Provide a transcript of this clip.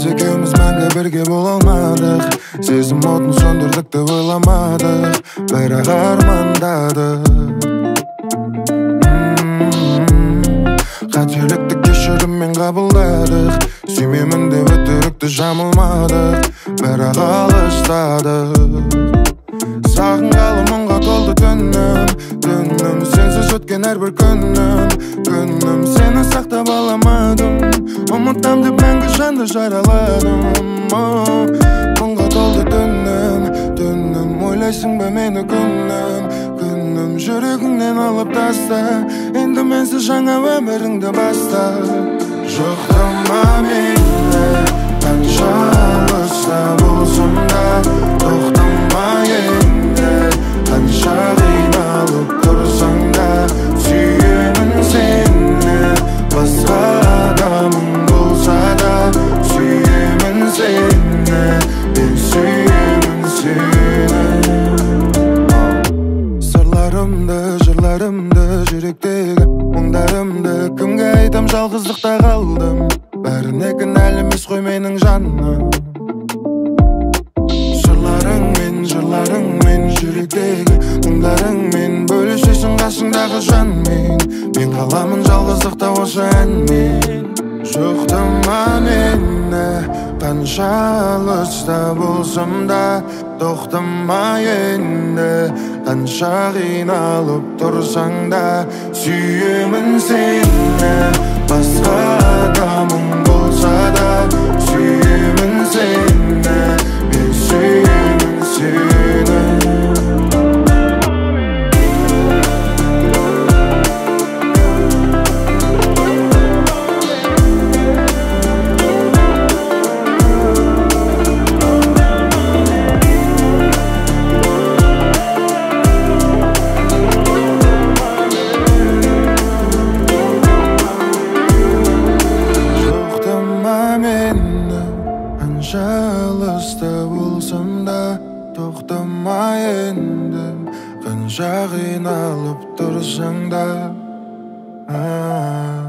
Biz ekеуміз мәңгі бірге бола алмадық. Сезім отын сөндірдік деп ойламадық, бірақ армандадық. Қателікті кешіріммен қабылдадық. Сүймеймін деп өтірікті жамылмадық, бірақ алыстадық. Сағынғалы мұңға толды түнім, сенсіз өткен әрбір күнім. Сені сақтап аламадым, ұмытам деп мәңгі жанды жараладым. Мұңға толды түнім, ойлайсың ба мені күнім. Жүрегіңнен алып таста, енді менсіз жаңа өміріңді баста. Жоқтама мені, қанша алыста болсам да, тоқтама енді. Қанша қиналып тұрсаң да, сүйемін сені. Басқа адамың болса да, сүйемін сені. Мен сүйемін сені. Сырларымды, жырларымды, жүректегі мұңдарымды кімге айтам, жалғыздықта қалдым. Бәріне кінәлі емес қой менің жаным. Жырларыңмен, жүректегі мұңдарыңмен бөлісесің қасыңдағы жанмен. Мен қаламын жалғыздықта осы әнмен. Жоқтама мені, қанша алыста болсам да, тоқтама енді. Қанша қиналып тұрсаң да, сүйемін сені. Басқа адамың болса да, сүйемін сені. Мен сүйемін сені. Алыста болсам да, тоқтама енді. Қанша қиналып тұрсаң да.